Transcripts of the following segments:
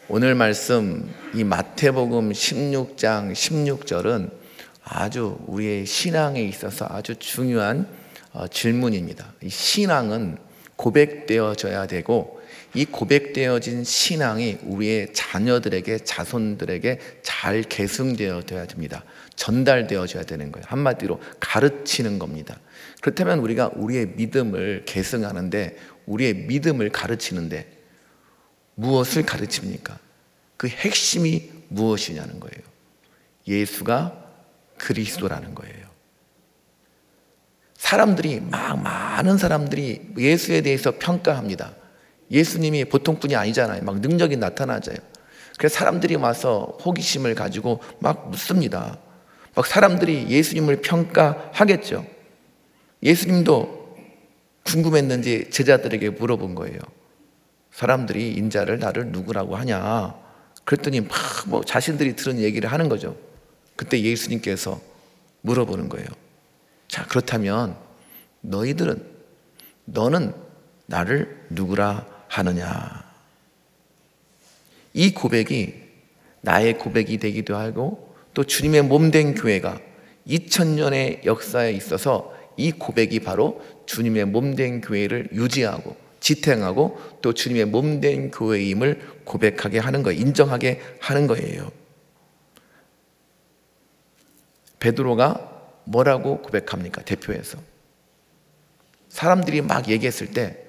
오늘 말씀 이 마태복음 16장 16절은 아주 우리의 신앙에 있어서 아주 중요한 질문입니다. 이 신앙은 고백되어져야 되고 이 고백되어진 신앙이 우리의 자녀들에게, 자손들에게 잘 계승되어져야 됩니다. 전달되어져야 되는 거예요. 한마디로 가르치는 겁니다. 그렇다면 우리가 우리의 믿음을 계승하는데, 우리의 믿음을 가르치는데 무엇을 가르칩니까? 그 핵심이 무엇이냐는 거예요. 예수가 그리스도라는 거예요. 사람들이 많은 사람들이 예수에 대해서 평가합니다. 예수님이 보통 분이 아니잖아요. 막 능력이 나타나져요. 그래서 사람들이 와서 호기심을 가지고 막 묻습니다. 막 사람들이 예수님을 평가하겠죠. 예수님도 궁금했는지 제자들에게 물어본 거예요. 사람들이 인자를 나를 누구라고 하냐? 그랬더니 막 자신들이 들은 얘기를 하는 거죠. 그때 예수님께서 물어보는 거예요. 자, 그렇다면 너는 나를 누구라 하느냐? 이 고백이 나의 고백이 되기도 하고, 또 주님의 몸된 교회가 2000년의 역사에 있어서 이 고백이 바로 주님의 몸된 교회를 유지하고 지탱하고 또 주님의 몸된 교회임을 고백하게 하는 거예요. 인정하게 하는 거예요. 베드로가 뭐라고 고백합니까? 대표해서 사람들이 막 얘기했을 때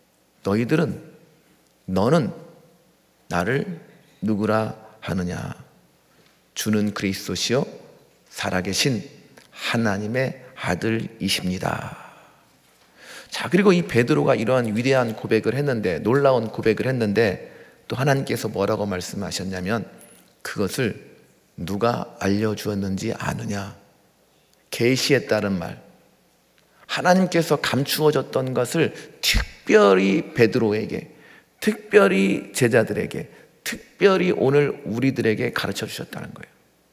너는 나를 누구라 하느냐? 주는 그리스도시요 살아계신 하나님의 아들이십니다. 자, 그리고 이 베드로가 이러한 위대한 고백을 했는데, 놀라운 고백을 했는데, 또 하나님께서 뭐라고 말씀하셨냐면 그것을 누가 알려주었는지 아느냐? 계시에 따른 말, 하나님께서 감추어졌던 것을 특별히 베드로에게, 특별히 제자들에게, 특별히 오늘 우리들에게 가르쳐 주셨다는 거예요.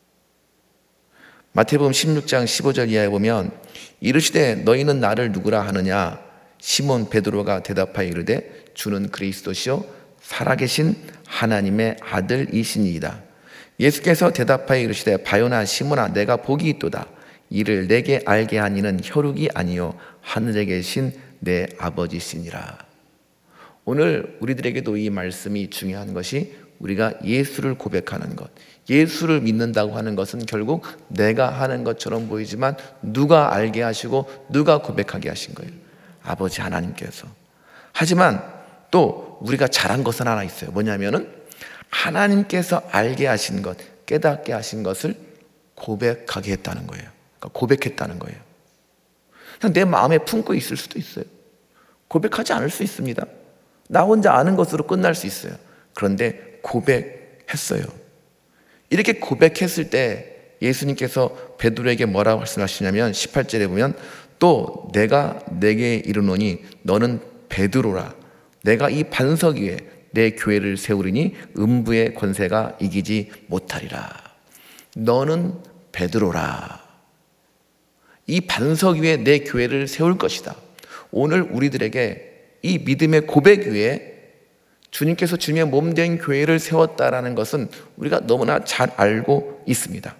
마태복음 16장 15절 이하에 보면 이르시되 너희는 나를 누구라 하느냐? 시몬 베드로가 대답하여 이르되 주는 그리스도시요 살아계신 하나님의 아들이시니이다. 예수께서 대답하여 이르시되 바요나 시몬아 내가 복이 있도다. 이를 내게 알게 한 이는 혈육이 아니요 하늘에 계신 내 아버지시니라. 오늘 우리들에게도 이 말씀이 중요한 것이, 우리가 예수를 고백하는 것, 예수를 믿는다고 하는 것은 결국 내가 하는 것처럼 보이지만 누가 알게 하시고 누가 고백하게 하신 거예요? 아버지 하나님께서. 하지만 또 우리가 잘한 것은 하나 있어요. 뭐냐면은 하나님께서 알게 하신 것, 깨닫게 하신 것을 고백하게 했다는 거예요. 그러니까 고백했다는 거예요. 그냥 내 마음에 품고 있을 수도 있어요. 고백하지 않을 수 있습니다. 나 혼자 아는 것으로 끝날 수 있어요. 그런데 고백했어요. 이렇게 고백했을 때 예수님께서 베드로에게 뭐라고 말씀하시냐면 18절에 보면 또 내가 내게 이르노니 너는 베드로라. 내가 이 반석 위에 내 교회를 세우리니 음부의 권세가 이기지 못하리라. 너는 베드로라. 이 반석 위에 내 교회를 세울 것이다. 오늘 우리들에게 이 믿음의 고백 위에 주님께서 주님의 몸된 교회를 세웠다라는 것은 우리가 너무나 잘 알고 있습니다.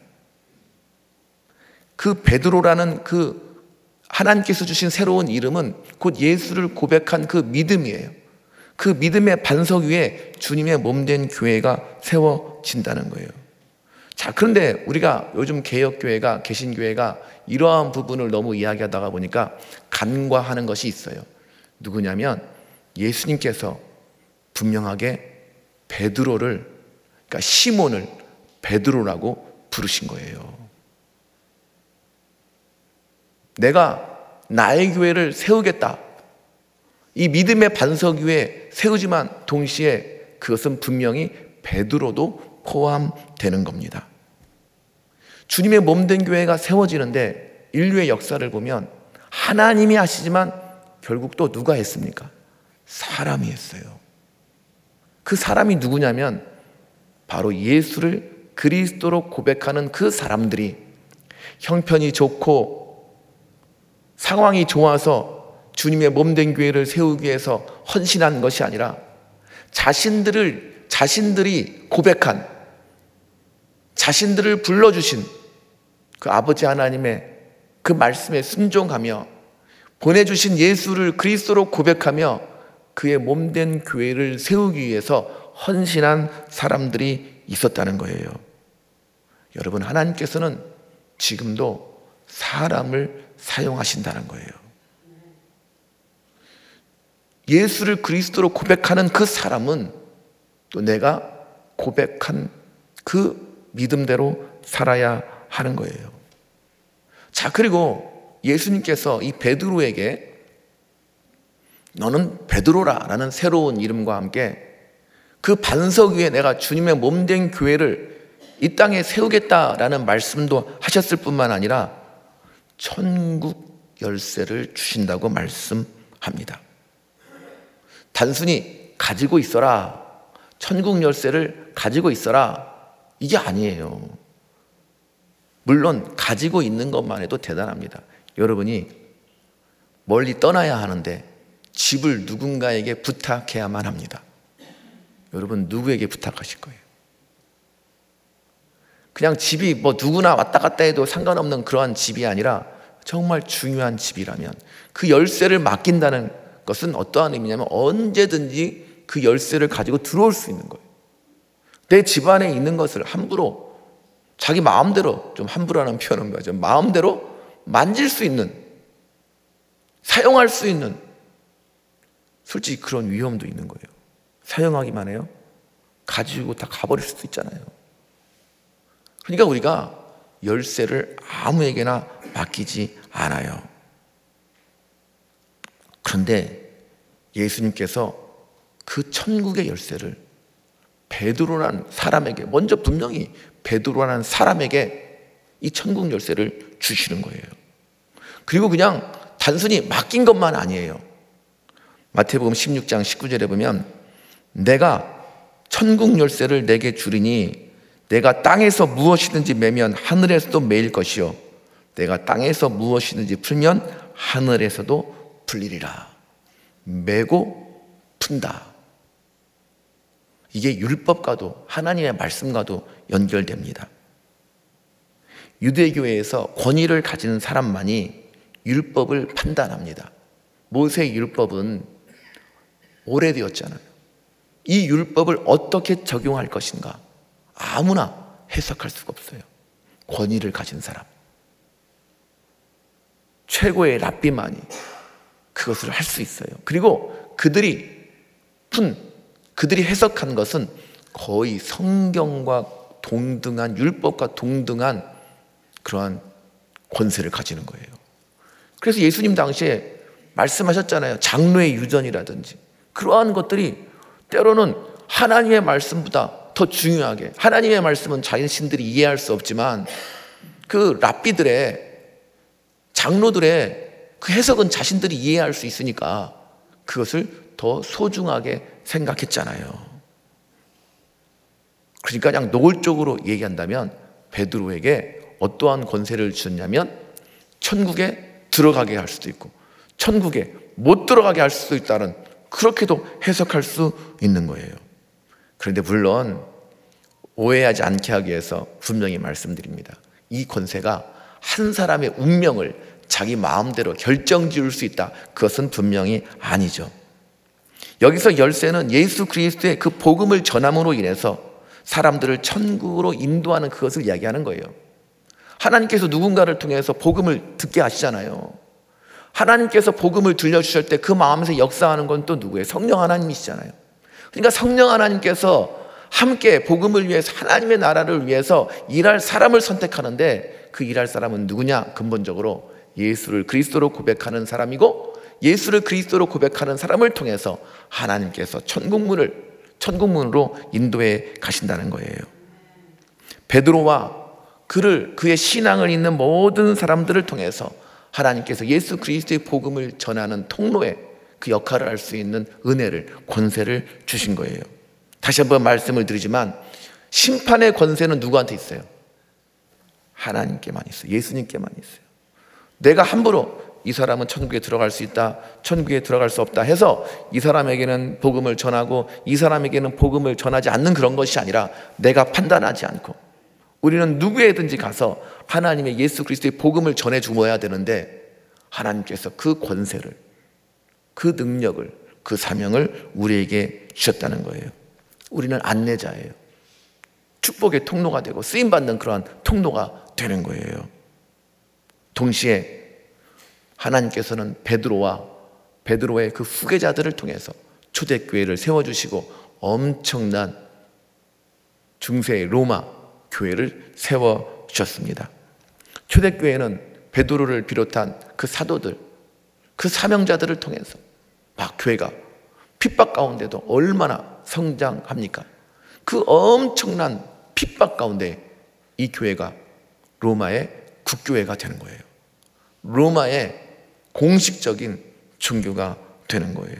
그 베드로라는 그 하나님께서 주신 새로운 이름은 곧 예수를 고백한 그 믿음이에요. 그 믿음의 반석 위에 주님의 몸된 교회가 세워진다는 거예요. 자, 그런데 우리가 요즘 개혁교회가, 개신교회가 이러한 부분을 너무 이야기하다가 보니까 간과하는 것이 있어요. 누구냐면 예수님께서 분명하게 베드로를, 그러니까 시몬을 베드로라고 부르신 거예요. 내가 나의 교회를 세우겠다. 이 믿음의 반석 위에 세우지만 동시에 그것은 분명히 베드로도 포함되는 겁니다. 주님의 몸된 교회가 세워지는데 인류의 역사를 보면 하나님이 하시지만 결국 또 누가 했습니까? 사람이 했어요. 그 사람이 누구냐면 바로 예수를 그리스도로 고백하는 그 사람들이 형편이 좋고 상황이 좋아서 주님의 몸된 교회를 세우기 위해서 헌신한 것이 아니라 자신들을 자신들이 고백한, 자신들을 불러주신 그 아버지 하나님의 그 말씀에 순종하며 보내주신 예수를 그리스도로 고백하며 그의 몸된 교회를 세우기 위해서 헌신한 사람들이 있었다는 거예요. 여러분, 하나님께서는 지금도 사람을 사용하신다는 거예요. 예수를 그리스도로 고백하는 그 사람은 또 내가 고백한 그 믿음대로 살아야 하는 거예요. 자, 그리고 예수님께서 이 베드로에게 너는 베드로라 라는 새로운 이름과 함께 그 반석 위에 내가 주님의 몸된 교회를 이 땅에 세우겠다라는 말씀도 하셨을 뿐만 아니라 천국 열쇠를 주신다고 말씀합니다. 단순히 가지고 있어라, 천국 열쇠를 가지고 있어라, 이게 아니에요. 물론 가지고 있는 것만 해도 대단합니다. 여러분이 멀리 떠나야 하는데 집을 누군가에게 부탁해야만 합니다. 여러분, 누구에게 부탁하실 거예요? 그냥 집이 뭐 누구나 왔다 갔다 해도 상관없는 그러한 집이 아니라 정말 중요한 집이라면 그 열쇠를 맡긴다는 것은 어떠한 의미냐면 언제든지 그 열쇠를 가지고 들어올 수 있는 거예요. 내 집 안에 있는 것을 함부로, 자기 마음대로, 좀 함부로라는 표현은 뭐죠? 마음대로 만질 수 있는, 사용할 수 있는, 솔직히 그런 위험도 있는 거예요. 사용하기만 해요? 가지고 다 가버릴 수도 있잖아요. 그러니까 우리가 열쇠를 아무에게나 맡기지 않아요. 그런데 예수님께서 그 천국의 열쇠를 베드로라는 사람에게, 먼저 분명히 베드로라는 사람에게 이 천국 열쇠를 주시는 거예요. 그리고 그냥 단순히 맡긴 것만 아니에요. 마태복음 16장 19절에 보면 내가 천국 열쇠를 내게 주리니 내가 땅에서 무엇이든지 매면 하늘에서도 매일 것이요 내가 땅에서 무엇이든지 풀면 하늘에서도 풀리리라. 매고 푼다. 이게 율법과도 하나님의 말씀과도 연결됩니다. 유대교회에서 권위를 가진 사람만이 율법을 판단합니다. 모세의 율법은 오래되었잖아요. 이 율법을 어떻게 적용할 것인가 아무나 해석할 수가 없어요. 권위를 가진 사람, 최고의 랍비만이 그것을 할 수 있어요. 그리고 그들이 해석한 것은 거의 성경과 동등한, 율법과 동등한 그러한 권세를 가지는 거예요. 그래서 예수님 당시에 말씀하셨잖아요. 장로의 유전이라든지 그러한 것들이 때로는 하나님의 말씀보다 더 중요하게, 하나님의 말씀은 자신들이 이해할 수 없지만 그 랍비들의, 장로들의 그 해석은 자신들이 이해할 수 있으니까 그것을 더 소중하게 생각했잖아요. 그러니까 그냥 노골적으로 얘기한다면 베드로에게 어떠한 권세를 주었냐면 천국에 들어가게 할 수도 있고 천국에 못 들어가게 할 수도 있다는, 그렇게도 해석할 수 있는 거예요. 그런데 물론 오해하지 않게 하기 위해서 분명히 말씀드립니다. 이 권세가 한 사람의 운명을 자기 마음대로 결정지을 수 있다, 그것은 분명히 아니죠. 여기서 열쇠는 예수 그리스도의 그 복음을 전함으로 인해서 사람들을 천국으로 인도하는 그것을 이야기하는 거예요. 하나님께서 누군가를 통해서 복음을 듣게 하시잖아요. 하나님께서 복음을 들려주실 때 그 마음에서 역사하는 건 또 누구예요? 성령 하나님이시잖아요. 그러니까 성령 하나님께서 함께 복음을 위해서, 하나님의 나라를 위해서 일할 사람을 선택하는데 그 일할 사람은 누구냐? 근본적으로 예수를 그리스도로 고백하는 사람이고, 예수를 그리스도로 고백하는 사람을 통해서 하나님께서 천국문으로 인도해 가신다는 거예요. 베드로와 그의 신앙을 잇는 모든 사람들을 통해서 하나님께서 예수 그리스도의 복음을 전하는 통로에 그 역할을 할 수 있는 은혜를, 권세를 주신 거예요. 다시 한번 말씀을 드리지만 심판의 권세는 누구한테 있어요? 하나님께만 있어요. 예수님께만 있어요. 내가 함부로 이 사람은 천국에 들어갈 수 있다, 천국에 들어갈 수 없다 해서 이 사람에게는 복음을 전하고 이 사람에게는 복음을 전하지 않는 그런 것이 아니라 내가 판단하지 않고 우리는 누구에든지 가서 하나님의 예수 그리스도의 복음을 전해 주어야 되는데 하나님께서 그 권세를, 그 능력을, 그 사명을 우리에게 주셨다는 거예요. 우리는 안내자예요. 축복의 통로가 되고 쓰임받는 그러한 통로가 되는 거예요. 동시에 하나님께서는 베드로의 그 후계자들을 통해서 초대교회를 세워주시고 엄청난 중세의 로마 교회를 세워주셨습니다. 초대교회는 베드로를 비롯한 그 사도들, 그 사명자들을 통해서 막 교회가 핍박 가운데도 얼마나 성장합니까? 그 엄청난 핍박 가운데 이 교회가 로마의 국교회가 되는 거예요. 로마의 공식적인 종교가 되는 거예요.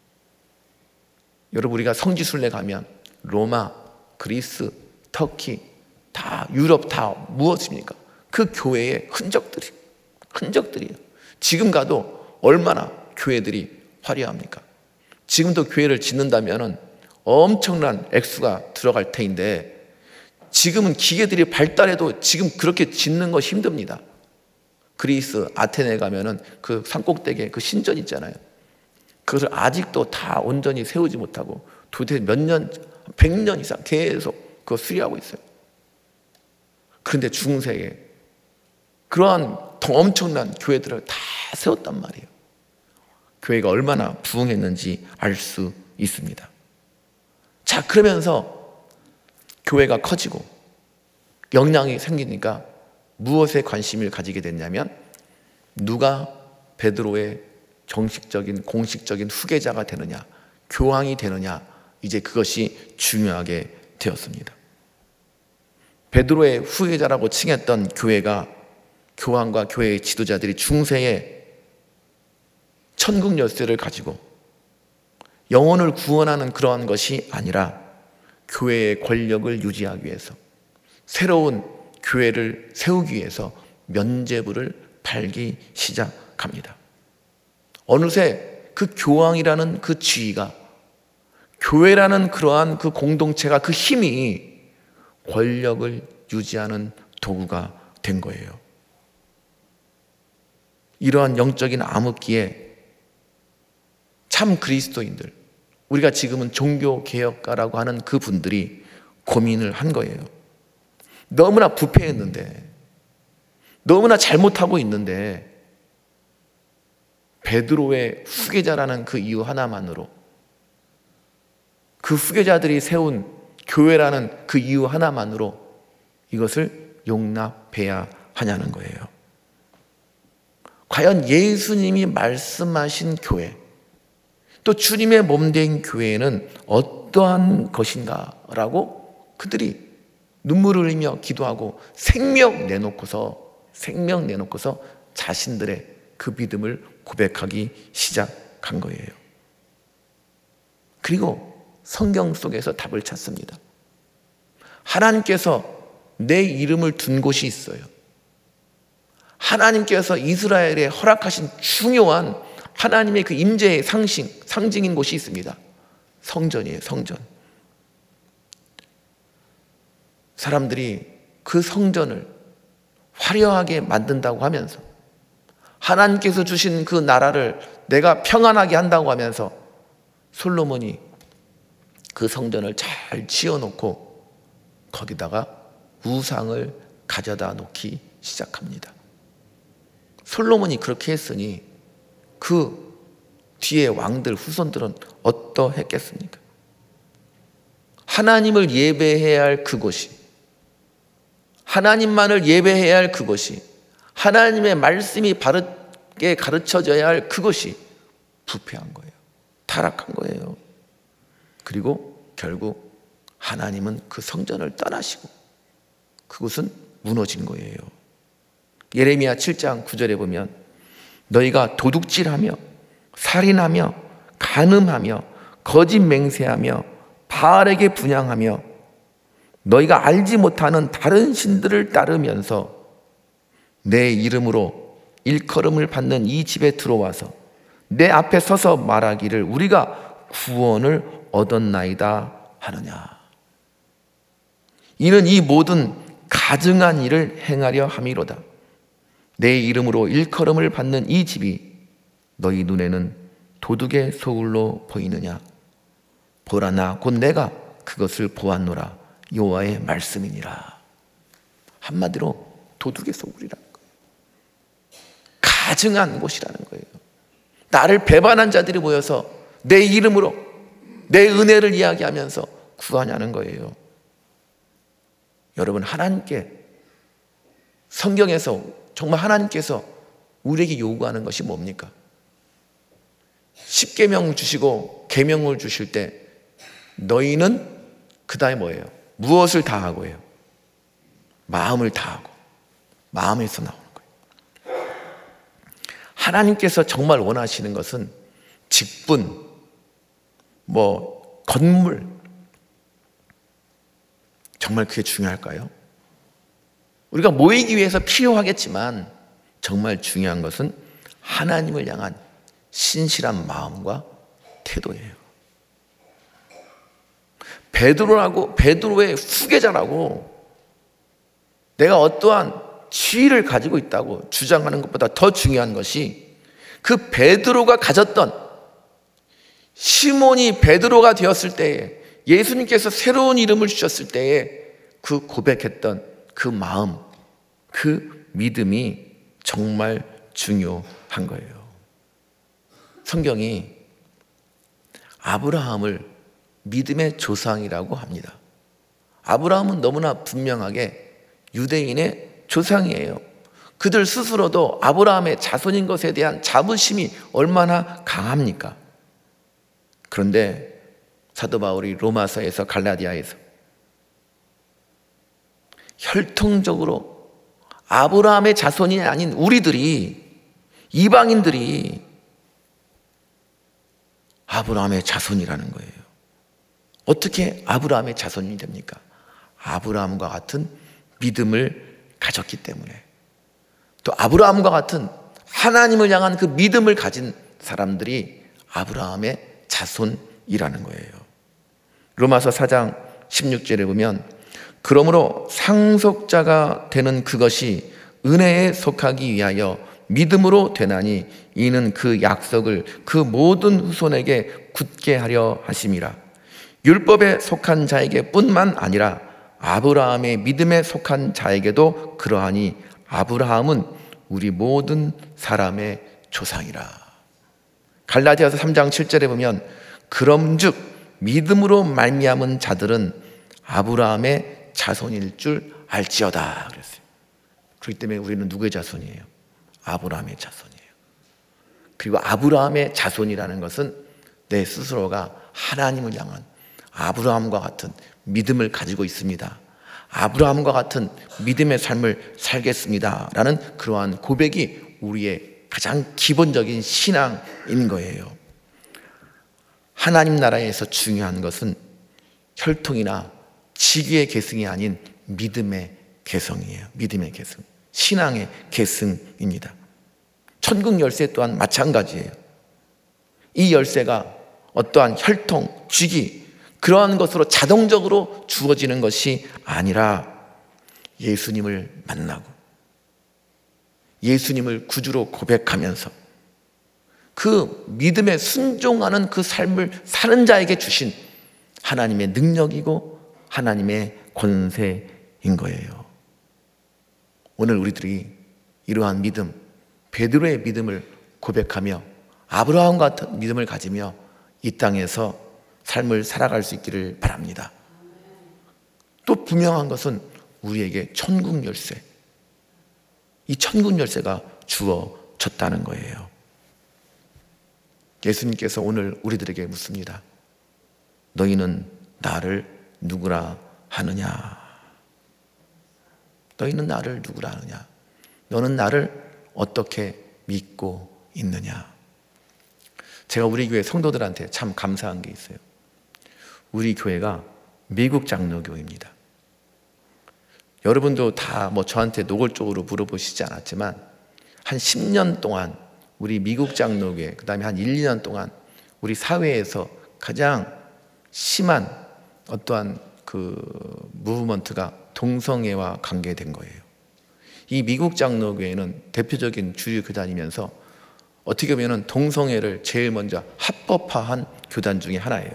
여러분, 우리가 성지순례 가면 로마, 그리스, 터키, 다 유럽 다 무엇입니까? 그 교회의 흔적들이에요. 지금 가도 얼마나 교회들이 화려합니까? 지금도 교회를 짓는다면 엄청난 액수가 들어갈 테인데 지금은 기계들이 발달해도 지금 그렇게 짓는 것이 힘듭니다. 그리스 아테네에 가면은 그 산꼭대기에 그 신전 있잖아요. 그것을 아직도 다 온전히 세우지 못하고 도대체 몇 년, 100년 이상 계속 그거 수리하고 있어요. 그런데 중세에 그러한 더 엄청난 교회들을 다 세웠단 말이에요. 교회가 얼마나 부흥했는지 알 수 있습니다. 자, 그러면서 교회가 커지고 역량이 생기니까 무엇에 관심을 가지게 됐냐면 누가 베드로의 정식적인 공식적인 후계자가 되느냐, 교황이 되느냐, 이제 그것이 중요하게 되었습니다. 베드로의 후계자라고 칭했던 교회가 교황과 교회의 지도자들이 중세에 천국 열쇠를 가지고 영혼을 구원하는 그러한 것이 아니라 교회의 권력을 유지하기 위해서 새로운 교회를 세우기 위해서 면죄부를 팔기 시작합니다. 어느새 그 교황이라는 그 지위가, 교회라는 그러한 그 공동체가, 그 힘이 권력을 유지하는 도구가 된 거예요. 이러한 영적인 암흑기에 참 그리스도인들, 우리가 지금은 종교개혁가라고 하는 그 분들이 고민을 한 거예요. 너무나 부패했는데, 너무나 잘못하고 있는데 베드로의 후계자라는 그 이유 하나만으로, 그 후계자들이 세운 교회라는 그 이유 하나만으로 이것을 용납해야 하냐는 거예요. 과연 예수님이 말씀하신 교회, 또 주님의 몸된 교회는 어떠한 것인가라고 그들이 눈물을 흘리며 기도하고 생명 내놓고서 자신들의 그 믿음을 고백하기 시작한 거예요. 그리고 성경 속에서 답을 찾습니다. 하나님께서 내 이름을 둔 곳이 있어요. 하나님께서 이스라엘에 허락하신 중요한 하나님의 그 임재의 상징인 곳이 있습니다. 성전이에요, 성전. 사람들이 그 성전을 화려하게 만든다고 하면서, 하나님께서 주신 그 나라를 내가 평안하게 한다고 하면서 솔로몬이 그 성전을 잘 지어놓고 거기다가 우상을 가져다 놓기 시작합니다. 솔로몬이 그렇게 했으니 그 뒤에 왕들, 후손들은 어떠했겠습니까? 하나님을 예배해야 할 그곳이, 하나님만을 예배해야 할 그곳이, 하나님의 말씀이 바르게 가르쳐져야 할 그것이 부패한 거예요. 타락한 거예요. 그리고 결국 하나님은 그 성전을 떠나시고 그곳은 무너진 거예요. 예레미야 7장 9절에 보면 너희가 도둑질하며 살인하며 간음하며 거짓 맹세하며 바알에게 분향하며 너희가 알지 못하는 다른 신들을 따르면서 내 이름으로 일컬음을 받는 이 집에 들어와서 내 앞에 서서 말하기를 우리가 구원을 얻었나이다 하느냐. 이는 이 모든 가증한 일을 행하려 함이로다. 내 이름으로 일컬음을 받는 이 집이 너희 눈에는 도둑의 소굴로 보이느냐. 보라, 나 곧 내가 그것을 보았노라. 여호와의 말씀이니라. 한마디로 도둑의 소굴이라는 거예요. 가증한 곳이라는 거예요. 나를 배반한 자들이 모여서 내 이름으로 내 은혜를 이야기하면서 구하냐는 거예요. 여러분, 하나님께, 성경에서 정말 하나님께서 우리에게 요구하는 것이 뭡니까? 십계명 주시고 계명을 주실 때 너희는 그 다음에 뭐예요? 무엇을 다하고요? 마음을 다하고. 마음에서 나오는 거예요. 하나님께서 정말 원하시는 것은 직분, 건물, 정말 그게 중요할까요? 우리가 모이기 위해서 필요하겠지만 정말 중요한 것은 하나님을 향한 신실한 마음과 태도예요. 베드로의 후계자라고 내가 어떠한 지위를 가지고 있다고 주장하는 것보다 더 중요한 것이 그 베드로가 가졌던, 시몬이 베드로가 되었을 때에, 예수님께서 새로운 이름을 주셨을 때에 그 고백했던 그 마음, 그 믿음이 정말 중요한 거예요. 성경이 아브라함을 믿음의 조상이라고 합니다. 아브라함은 너무나 분명하게 유대인의 조상이에요. 그들 스스로도 아브라함의 자손인 것에 대한 자부심이 얼마나 강합니까? 그런데 사도 바울이 로마서에서, 갈라디아에서 혈통적으로 아브라함의 자손이 아닌 우리들이, 이방인들이 아브라함의 자손이라는 거예요. 어떻게 아브라함의 자손이 됩니까? 아브라함과 같은 믿음을 가졌기 때문에, 또 아브라함과 같은 하나님을 향한 그 믿음을 가진 사람들이 아브라함의 자손이라는 거예요. 로마서 4장 16절에 보면 그러므로 상속자가 되는 그것이 은혜에 속하기 위하여 믿음으로 되나니 이는 그 약속을 그 모든 후손에게 굳게 하려 하심이라. 율법에 속한 자에게 뿐만 아니라 아브라함의 믿음에 속한 자에게도 그러하니 아브라함은 우리 모든 사람의 조상이라. 갈라디아서 3장 7절에 보면 그럼즉 믿음으로 말미암은 자들은 아브라함의 자손일 줄 알지어다 그랬어요. 그렇기 때문에 우리는 누구의 자손이에요? 아브라함의 자손이에요. 그리고 아브라함의 자손이라는 것은 내 스스로가 하나님을 향한 아브라함과 같은 믿음을 가지고 있습니다. 아브라함과 같은 믿음의 삶을 살겠습니다 라는 그러한 고백이 우리의 가장 기본적인 신앙인 거예요. 하나님 나라에서 중요한 것은 혈통이나 직위의 계승이 아닌 믿음의 계승이에요. 믿음의 계승, 신앙의 계승입니다. 천국 열쇠 또한 마찬가지예요. 이 열쇠가 어떠한 혈통, 직위, 그러한 것으로 자동적으로 주어지는 것이 아니라 예수님을 만나고 예수님을 구주로 고백하면서 그 믿음에 순종하는 그 삶을 사는 자에게 주신 하나님의 능력이고 하나님의 권세인 거예요. 오늘 우리들이 이러한 믿음, 베드로의 믿음을 고백하며 아브라함과 같은 믿음을 가지며 이 땅에서 삶을 살아갈 수 있기를 바랍니다. 또 분명한 것은 우리에게 천국 열쇠, 이 천국 열쇠가 주어졌다는 거예요. 예수님께서 오늘 우리들에게 묻습니다. 너희는 나를 누구라 하느냐? 너희는 나를 누구라 하느냐? 너는 나를 어떻게 믿고 있느냐? 제가 우리 교회 성도들한테 참 감사한 게 있어요. 우리 교회가 미국 장로교입니다. 여러분도 다 저한테 노골적으로 물어보시지 않았지만 한 10년 동안 우리 미국 장로교회, 그 다음에 한 1, 2년 동안 우리 사회에서 가장 심한 어떠한 그 무브먼트가 동성애와 관계된 거예요. 이 미국 장로교회는 대표적인 주류 교단이면서 어떻게 보면 동성애를 제일 먼저 합법화한 교단 중에 하나예요.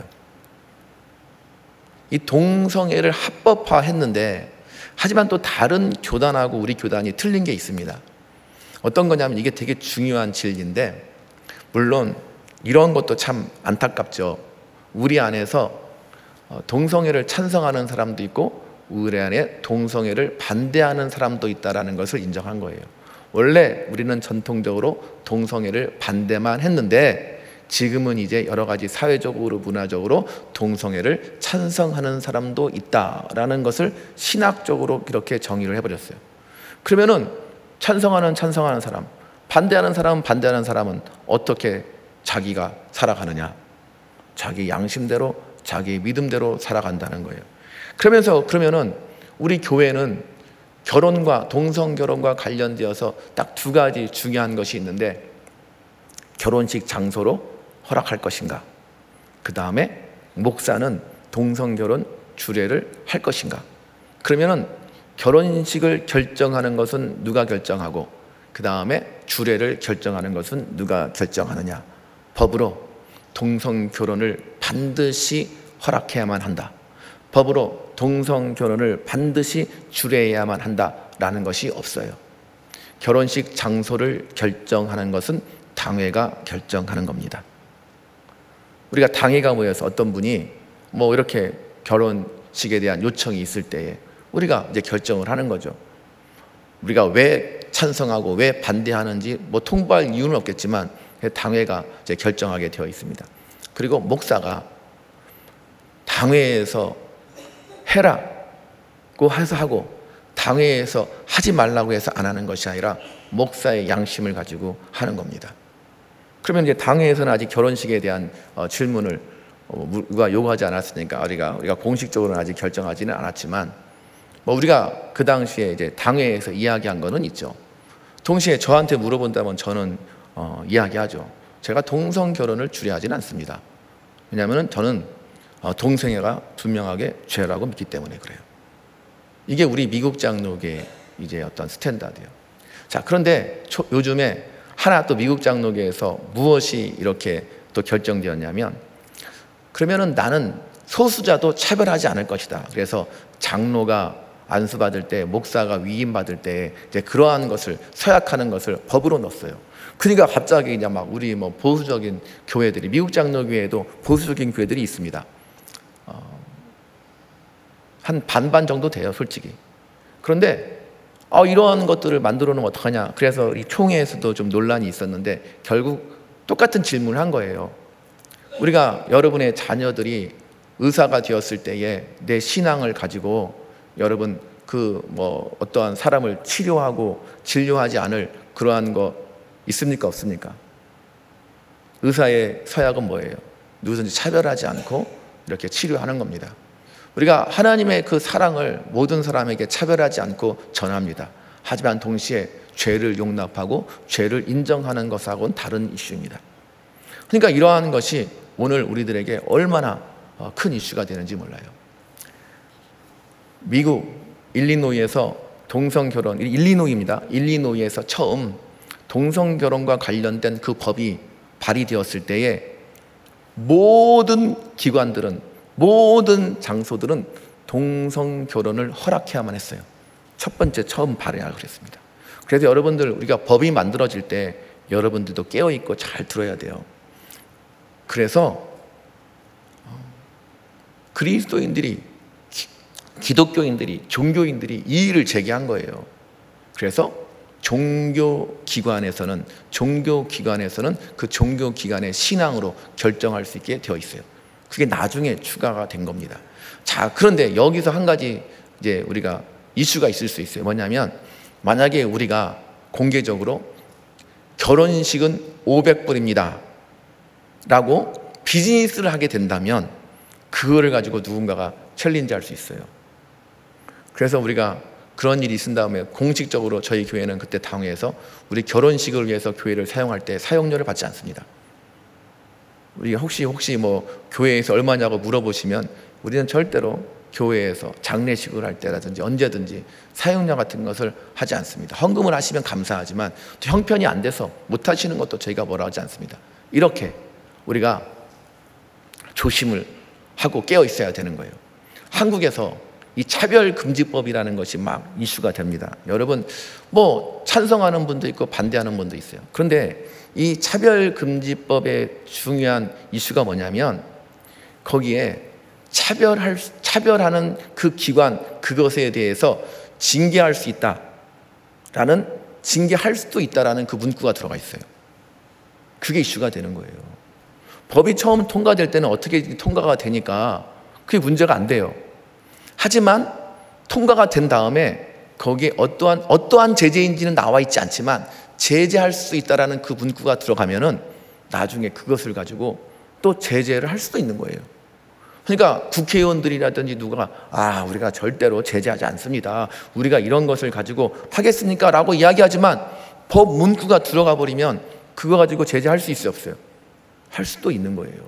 이 동성애를 합법화했는데, 하지만 또 다른 교단하고 우리 교단이 틀린 게 있습니다. 어떤 거냐면, 이게 되게 중요한 진리인데, 물론 이런 것도 참 안타깝죠. 우리 안에서 동성애를 찬성하는 사람도 있고 우리 안에 동성애를 반대하는 사람도 있다는 것을 인정한 거예요. 원래 우리는 전통적으로 동성애를 반대만 했는데, 지금은 이제 여러 가지 사회적으로 문화적으로 동성애를 찬성하는 사람도 있다라는 것을 신학적으로 이렇게 정의를 해버렸어요. 그러면은 찬성하는 사람, 반대하는 사람은 어떻게 자기가 살아가느냐? 자기 양심대로, 자기 믿음대로 살아간다는 거예요. 그러면은 우리 교회는 결혼과 동성 결혼과 관련되어서 딱 두 가지 중요한 것이 있는데, 결혼식 장소로 허락할 것인가, 그 다음에 목사는 동성 결혼 주례를 할 것인가. 그러면은 결혼식을 결정하는 것은 누가 결정하고, 그 다음에 주례를 결정하는 것은 누가 결정하느냐? 법으로 동성 결혼을 반드시 허락해야만 한다. 법으로 동성 결혼을 반드시 주례해야만 한다라는 것이 없어요. 결혼식 장소를 결정하는 것은 당회가 결정하는 겁니다. 우리가 당회가 모여서 어떤 분이 뭐 이렇게 결혼식에 대한 요청이 있을 때에 우리가 이제 결정을 하는 거죠. 우리가 왜 찬성하고 왜 반대하는지 뭐 통보할 이유는 없겠지만 당회가 이제 결정하게 되어 있습니다. 그리고 목사가 당회에서 해라고 해서 하고, 당회에서 하지 말라고 해서 안 하는 것이 아니라 목사의 양심을 가지고 하는 겁니다. 그러면 이제 당회에서는 아직 결혼식에 대한 질문을 우리가 요구하지 않았으니까 우리가 공식적으로는 아직 결정하지는 않았지만, 뭐 우리가 그 당시에 이제 당회에서 이야기한 거는 있죠. 동시에 저한테 물어본다면 저는 이야기하죠. 제가 동성 결혼을 주례하지는 않습니다. 왜냐하면 저는 동성애가 분명하게 죄라고 믿기 때문에 그래요. 이게 우리 미국 장로교의 이제 어떤 스탠다드예요. 자, 그런데 요즘에 하나 또 미국 장로교에서 무엇이 이렇게 또 결정되었냐면, 그러면은 나는 소수자도 차별하지 않을 것이다. 그래서 장로가 안수받을 때, 목사가 위임받을 때 이제 그러한 것을 서약하는 것을 법으로 넣었어요. 그러니까 갑자기 이제 막 우리 뭐 보수적인 교회들이, 미국 장로교회에도 보수적인 교회들이 있습니다. 한 반반 정도 돼요, 솔직히. 그런데 이러한 것들을 만들어 놓으면 어떡하냐. 그래서 이 총회에서도 좀 논란이 있었는데 결국 똑같은 질문을 한 거예요. 우리가 여러분의 자녀들이 의사가 되었을 때에 내 신앙을 가지고 여러분 그 뭐 어떠한 사람을 치료하고 진료하지 않을 그러한 거 있습니까, 없습니까? 의사의 서약은 뭐예요? 누구든지 차별하지 않고 이렇게 치료하는 겁니다. 우리가 하나님의 그 사랑을 모든 사람에게 차별하지 않고 전합니다. 하지만 동시에 죄를 용납하고 죄를 인정하는 것하고는 다른 이슈입니다. 그러니까 이러한 것이 오늘 우리들에게 얼마나 큰 이슈가 되는지 몰라요. 미국 일리노이에서 동성결혼, 일리노이입니다. 일리노이에서 처음 동성결혼과 관련된 그 법이 발의되었을 때에 모든 기관들은, 모든 장소들은 동성결혼을 허락해야만 했어요. 첫 번째 처음 발의하고 그랬습니다. 그래서 여러분들, 우리가 법이 만들어질 때 여러분들도 깨어있고 잘 들어야 돼요. 그래서 그리스도인들이, 기독교인들이, 종교인들이 이의를 제기한 거예요. 그래서 종교기관에서는 그 종교기관의 신앙으로 결정할 수 있게 되어 있어요. 그게 나중에 추가가 된 겁니다. 자, 그런데 여기서 한 가지 이제 우리가 이슈가 있을 수 있어요. 뭐냐면, 만약에 우리가 공개적으로 결혼식은 500불입니다 라고 비즈니스를 하게 된다면 그거를 가지고 누군가가 챌린지할 수 있어요. 그래서 우리가 그런 일이 있은 다음에 공식적으로 저희 교회는 그때 당회에서 우리 결혼식을 위해서 교회를 사용할 때 사용료를 받지 않습니다. 우리가 혹시 뭐 교회에서 얼마냐고 물어보시면 우리는 절대로 교회에서 장례식을 할 때라든지 언제든지 사용료 같은 것을 하지 않습니다. 헌금을 하시면 감사하지만 또 형편이 안 돼서 못 하시는 것도 저희가 뭐라 하지 않습니다. 이렇게 우리가 조심을 하고 깨어 있어야 되는 거예요. 한국에서 이 차별금지법이라는 것이 막 이슈가 됩니다. 여러분 뭐 찬성하는 분도 있고 반대하는 분도 있어요. 그런데 이 차별금지법의 중요한 이슈가 뭐냐면 거기에 차별하는 그 기관 그것에 대해서 징계할 수 있다라는 징계할 수도 있다라는 그 문구가 들어가 있어요. 그게 이슈가 되는 거예요. 법이 처음 통과될 때는 어떻게 통과가 되니까 그게 문제가 안 돼요. 하지만 통과가 된 다음에 거기에 어떠한 제재인지는 나와 있지 않지만 제재할 수 있다라는 그 문구가 들어가면은 나중에 그것을 가지고 또 제재를 할 수도 있는 거예요. 그러니까 국회의원들이라든지 누가 우리가 절대로 제재하지 않습니다. 우리가 이런 것을 가지고 하겠습니까? 라고 이야기하지만 법 문구가 들어가 버리면 그거 가지고 제재할 수 있어요, 없어요? 할 수도 있는 거예요.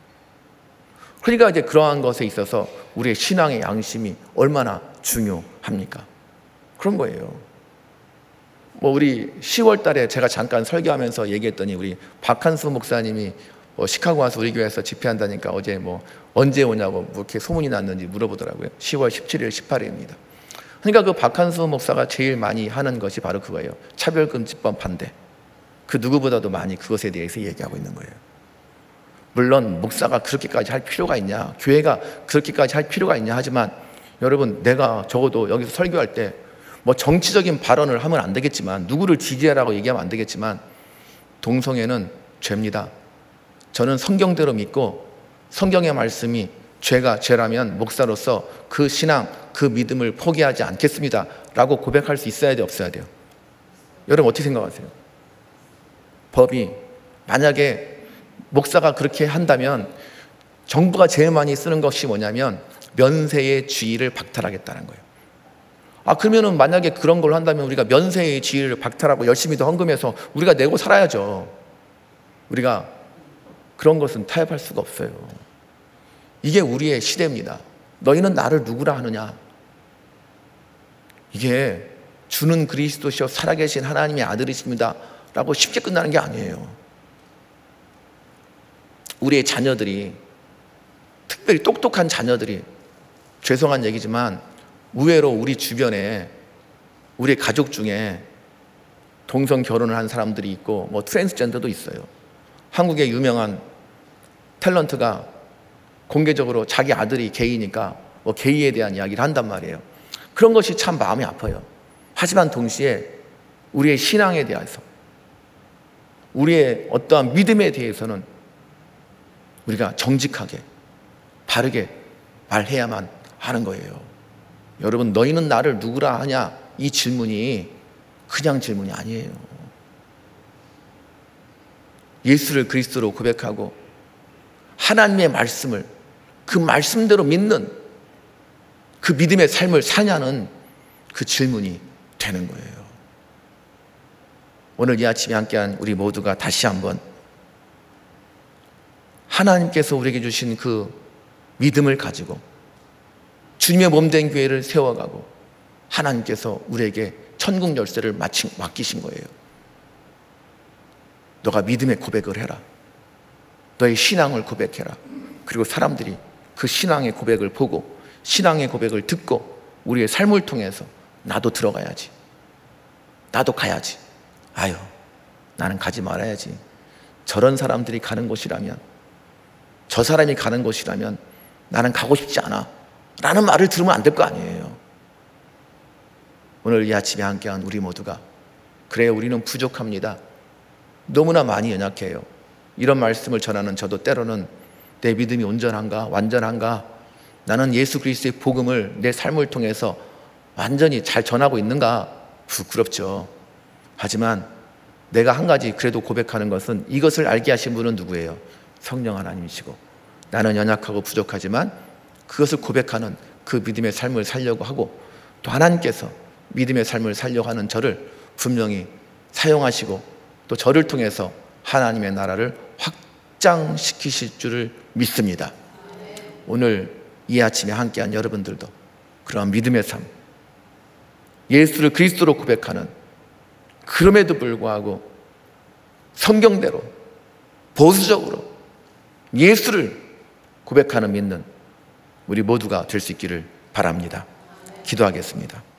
그러니까 이제 그러한 것에 있어서 우리의 신앙의 양심이 얼마나 중요합니까? 그런 거예요. 뭐 우리 10월 달에 제가 잠깐 설교하면서 얘기했더니 우리 박한수 목사님이 시카고 와서 우리 교회에서 집회한다니까 어제 뭐 언제 오냐고 뭐 이렇게 소문이 났는지 물어보더라고요. 10월 17일, 18일입니다. 그러니까 그 박한수 목사가 제일 많이 하는 것이 바로 그거예요. 차별금지법 반대. 그 누구보다도 많이 그것에 대해서 얘기하고 있는 거예요. 물론 목사가 그렇게까지 할 필요가 있냐, 교회가 그렇게까지 할 필요가 있냐 하지만 여러분 내가 적어도 여기서 설교할 때 뭐 정치적인 발언을 하면 안 되겠지만 누구를 지지하라고 얘기하면 안 되겠지만 동성애는 죄입니다. 저는 성경대로 믿고 성경의 말씀이 죄가 죄라면 목사로서 그 신앙, 그 믿음을 포기하지 않겠습니다 라고 고백할 수 있어야 돼, 없어야 돼요? 여러분 어떻게 생각하세요? 법이 만약에 목사가 그렇게 한다면 정부가 제일 많이 쓰는 것이 뭐냐면 면세의 지위를 박탈하겠다는 거예요. 그러면은 만약에 그런 걸 한다면 우리가 면세의 지위를 박탈하고 열심히 더 헌금해서 우리가 내고 살아야죠. 우리가 그런 것은 타협할 수가 없어요. 이게 우리의 시대입니다. 너희는 나를 누구라 하느냐? 이게 주는 그리스도시요 살아계신 하나님의 아들이십니다 라고 쉽게 끝나는 게 아니에요. 우리의 자녀들이, 특별히 똑똑한 자녀들이, 죄송한 얘기지만 의외로 우리 주변에 우리 가족 중에 동성 결혼을 한 사람들이 있고 뭐 트랜스젠더도 있어요. 한국의 유명한 탤런트가 공개적으로 자기 아들이 게이니까 뭐 게이에 대한 이야기를 한단 말이에요. 그런 것이 참 마음이 아파요. 하지만 동시에 우리의 신앙에 대해서, 우리의 어떠한 믿음에 대해서는 우리가 정직하게 바르게 말해야만 하는 거예요. 여러분 너희는 나를 누구라 하냐? 이 질문이 그냥 질문이 아니에요. 예수를 그리스도로 고백하고 하나님의 말씀을 그 말씀대로 믿는 그 믿음의 삶을 사냐는 그 질문이 되는 거예요. 오늘 이 아침에 함께한 우리 모두가 다시 한번 하나님께서 우리에게 주신 그 믿음을 가지고 주님의 몸된 교회를 세워가고 하나님께서 우리에게 천국 열쇠를 맡기신 거예요. 너가 믿음의 고백을 해라. 너의 신앙을 고백해라. 그리고 사람들이 그 신앙의 고백을 보고 신앙의 고백을 듣고 우리의 삶을 통해서 나도 들어가야지, 나도 가야지, 나는 가지 말아야지, 저런 사람들이 가는 곳이라면, 저 사람이 가는 곳이라면 나는 가고 싶지 않아 라는 말을 들으면 안 될 거 아니에요. 오늘 이 아침에 함께한 우리 모두가 그래요, 우리는 부족합니다. 너무나 많이 연약해요. 이런 말씀을 전하는 저도 때로는 내 믿음이 온전한가, 완전한가, 나는 예수 그리스도의 복음을 내 삶을 통해서 완전히 잘 전하고 있는가 부끄럽죠. 하지만 내가 한 가지 그래도 고백하는 것은 이것을 알게 하신 분은 누구예요? 성령 하나님이시고 나는 연약하고 부족하지만 그것을 고백하는 그 믿음의 삶을 살려고 하고 또 하나님께서 믿음의 삶을 살려고 하는 저를 분명히 사용하시고 또 저를 통해서 하나님의 나라를 확장시키실 줄을 믿습니다. 오늘 이 아침에 함께한 여러분들도 그런 믿음의 삶, 예수를 그리스도로 고백하는, 그럼에도 불구하고 성경대로 보수적으로 예수를 고백하는 믿는 우리 모두가 될 수 있기를 바랍니다. 기도하겠습니다.